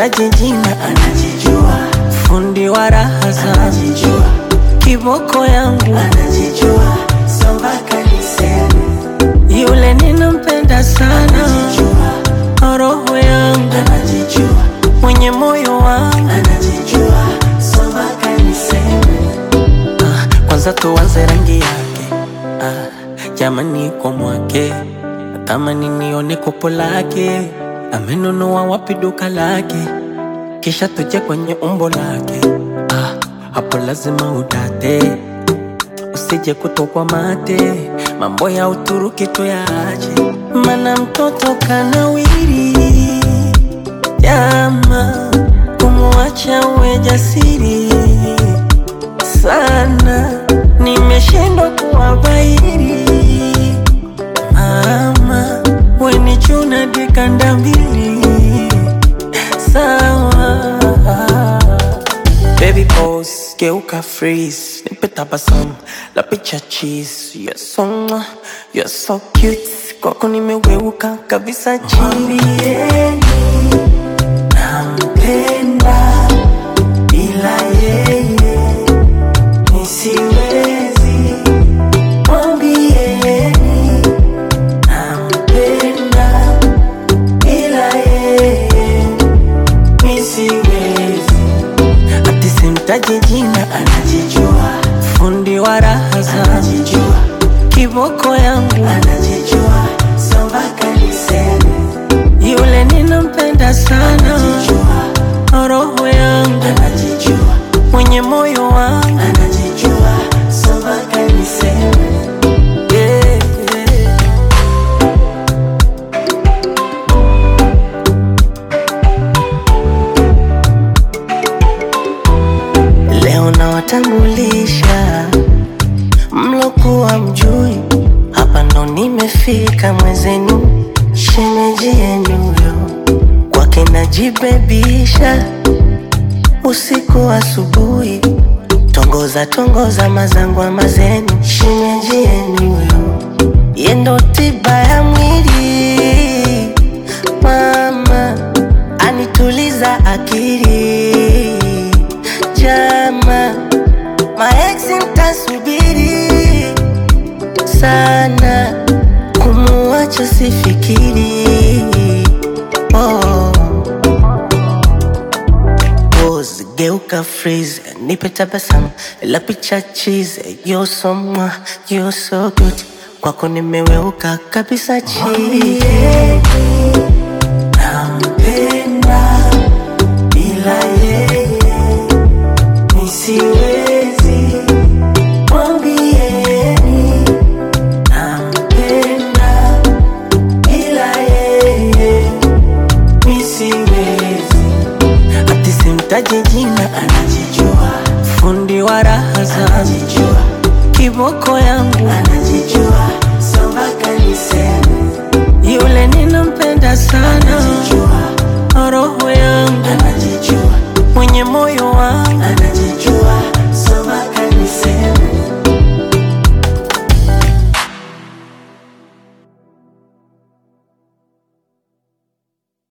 simtaji jina, anajijua. fundi wa raha zangu, Anajijua. kiboko yangu, Anajijua. So mpaka niseme. yule ninampenda sana, Anajijua. roho yangu, Anajijua. mwenye moyo wangu. Anajijua. So mpaka niseme. Kwanza tuanze rangi yake, jamani kwa mwake, natamani nione kopo lake, amenunua wapi duka lake, kisha tuje kwenye umbo lake. Hapo lazima udate, usije kutokwa mate, mambo ya Uturuki tuyaache, mana mtoto kanawiri. Jama kumuacha uwe jasiri sana, nimeshindwa kuwabairi. Mama weni chuna dikanda mbili, sawa. Baby pose, geuka freeze, nipe tabasamu la picha cheese. You're so cute, kwako nimeweuka kabisa chini. Mwambieni nampenda, bila yeye nisiwezi. Mwambieni nampenda, bila yeye nisiwezi. Ati simtaji jina, Anajijua. fundi wa raha zangu, Anajijua. kiboko yangu, Anajijua. So mpaka niseme. yule ninampenda sana, Anajijua. roho yangu, Anajijua. mwenye moyo wangu. Anajijua. So mpaka niseme. Yeah. Leo nawatambulisha mlokuwa mjui, hapa ndo nimefika mwezenu, shemeji yenu yo, kwake najibebisha usiku asubuhi, tongoza tongoza mazangwa mazenu, shemeji yenu yo, yendo tiba ya mwili, mama anituliza akili, jama maeksi mtasubiri sana, kumuacha sifikiri. Pose, geuka freeze, nipe tabasamu la picha cheese. You're so good, kwako nimeweuka kabisa chini. Nampenda, bila yeye nisiwezi. Mwambieni nampenda, bila yeye nisiwezi. Ati simtaji jina, Anajijua. fundi wa raha zangu, Anajijua. kiboko yangu, Anajijua. So mpaka niseme. yule ninampenda sana,